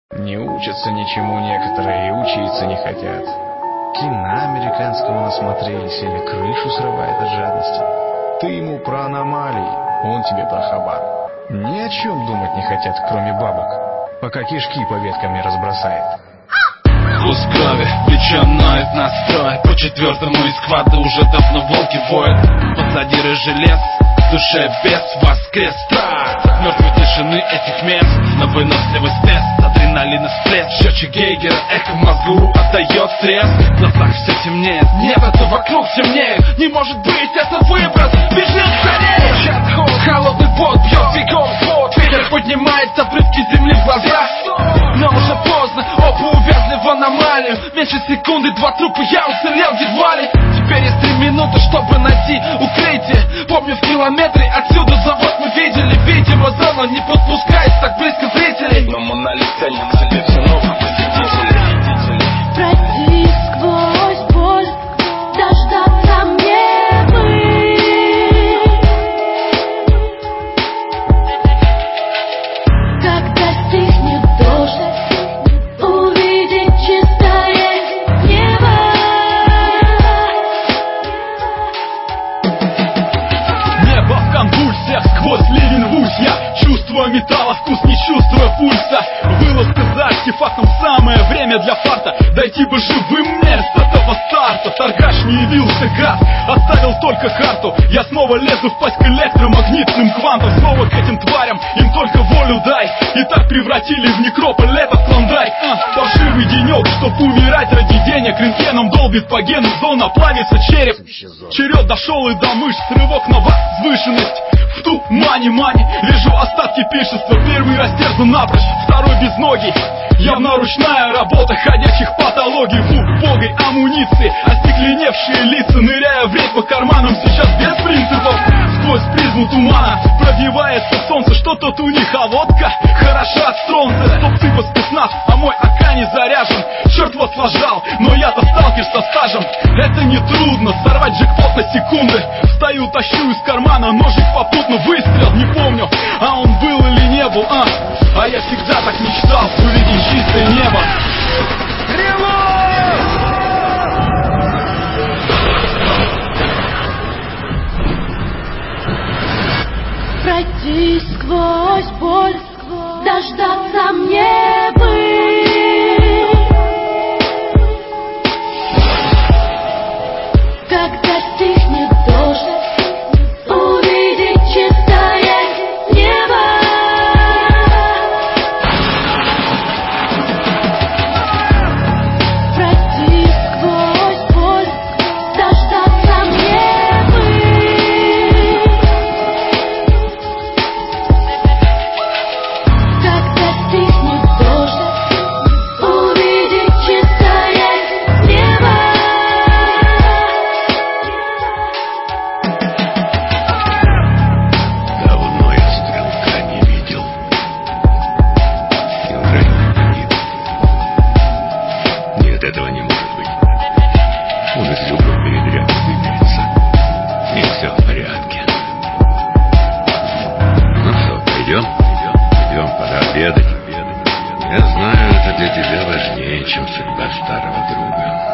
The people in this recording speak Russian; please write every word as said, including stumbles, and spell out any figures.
Не учатся ничему некоторые и учиться не хотят. Кино американского насмотрелись или крышу срывает от жадности. Ты ему про аномалии, он тебе про хабар. Ни о чем думать не хотят, кроме бабок, пока кишки по веткам не разбросает. Вкус крови, плечо ноет настрой. По четвертому из квада уже давно волки воют. Позади рыжий лес, в душе бес воскрес. Страх мертвой тишины этих мест, на выносливость тест, адреналин всплеск. Счетчик Гейгера, эхо в мозгу отдает треск. В глазах все темнеет, небо то вокруг темнеет. Не может быть, это выброс, бежим скорее. Чат холод, холодный пот бьет бегом в пот. Ветер поднимает обрывки земли в глаза. Но уже поздно, оба увязли в аномалию. Меньше секунды, два трупа, я уцелел едва ли. Теперь есть три минуты, чтобы найти укрытие. Помню, в километре отсюда завод мы видели. Видимо, зона не подпускает так близко зрителей. Но Монолит тянет к себе все новых посетителей. Пройти сквозь боль, дождаться мне бы. Когда стихнет дождь, увидеть чистое небо. Небо в конвульсиях, сквозь ливень рвусь я. Чувствую металла, вкус не чувствую пульса. Вылазка за артефактом, самое время для фарта. Дойти бы живым мне с этого старта. Торгаш не явился, гад, оставил только карту. Я снова лезу в пасть к электромагнитным квантам. Снова к этим тварям, им только волю дай. И так превратили в некрополь этот клондайк. а, Паршивый денек, чтоб умирать ради денег. Рентгеном долбит по гену, зона плавится череп. Черед дошел и до мышц, рывок на возвышенность. В тумане мани, вижу остатки пиршества. Первый растерзан напрочь, второй без ноги. Явно ручная работа ходячих патологий. В убогой амуниции остекленевшие лица, ныряя в рейд по карманам. Сейчас без принципов, сквозь призму тумана пробивается солнце. Что тут у них, а водка хороша от стронца. Стоп, типа спецназ, а мой АК не заряжен. Черт вас лажал, но я-то сталкер со стажем. Это не трудно, сорвать джекпот на секунды. Встаю, тащу из кармана ножик попутно. Выстрел, не помню, а он был или не был, а А я всегда так мечтал увидеть чистое небо. Пройти сквозь боль, дождаться мне бы. Когда стихнет дождь, увидеть чистое небо. Пройти сквозь боль, дождаться мне бы. Когда стихнет дождь, увидеть чистое небо. Давно я стрелка не видел. Неужели он погиб? Нет, этого не может быть. Он из любой передряг выберется. И все в порядке. Ну что, пойдем? Идем, пора обедать. Я знаю, это для тебя важнее, чем судьба старого друга.